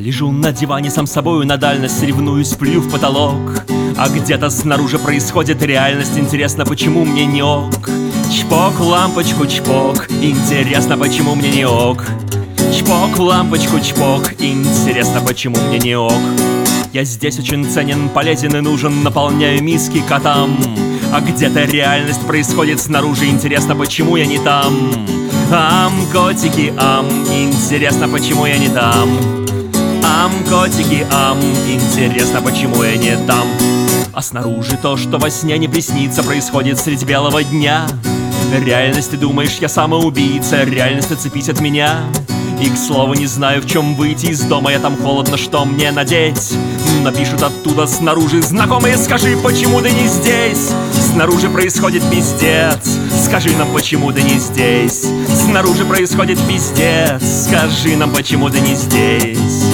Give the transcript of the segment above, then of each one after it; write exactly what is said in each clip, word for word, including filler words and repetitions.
Лежу на диване сам собою, на дальность ревнуюсь, плюю в потолок. А где-то снаружи происходит реальность, интересно, почему мне не ок? Чпок, лампочку, чпок, интересно, почему мне не ок? Чпок, лампочку, чпок, интересно, почему мне не ок? Я здесь очень ценен, полезен и нужен, наполняю миски котам. А где-то реальность происходит снаружи, интересно, почему я не там? Ам, котики, ам, интересно, почему я не там? Ам, котики, ам, интересно, почему я не там? А снаружи то, что во сне не приснится, происходит средь белого дня. Реальность, ты думаешь, я самоубийца, реальность, отцепись от меня. И, к слову, не знаю, в чем выйти из дома, я там холодно, что мне надеть? Напишут оттуда снаружи: знакомые, скажи, почему ты не здесь? Снаружи происходит пиздец, скажи нам, почему ты не здесь? Снаружи происходит пиздец, скажи нам, почему ты не здесь?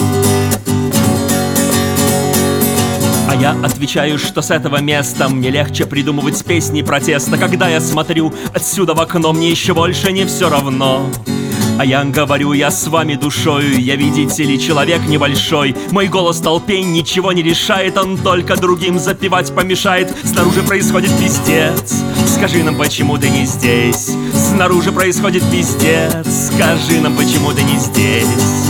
А я отвечаю, что с этого места мне легче придумывать песни протеста. Когда я смотрю отсюда в окно, мне еще больше не все равно. А я говорю, я с вами душою, я, видите ли, человек небольшой. Мой голос толпе ничего не решает, он только другим запевать помешает. Снаружи происходит пиздец, скажи нам, почему ты не здесь? Снаружи происходит пиздец, скажи нам, почему ты не здесь?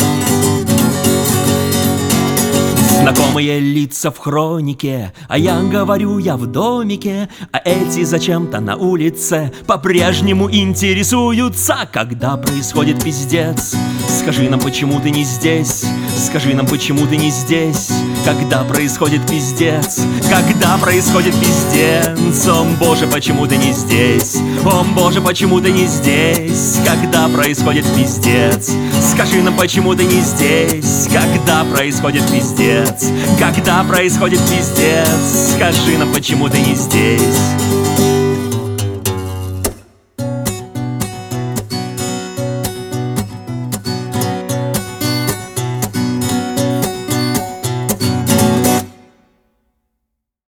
Знакомые лица в хронике, а я говорю, я в домике. А эти зачем-то на улице по-прежнему интересуются. Когда происходит пиздец, скажи нам, почему ты не здесь? Скажи нам, почему ты не здесь? Когда происходит пиздец, когда происходит пиздец? О боже, почему ты не здесь? О боже, почему ты не здесь? Когда происходит пиздец, скажи нам, почему ты не здесь? Когда происходит пиздец, когда происходит пиздец, скажи нам, почему ты не здесь?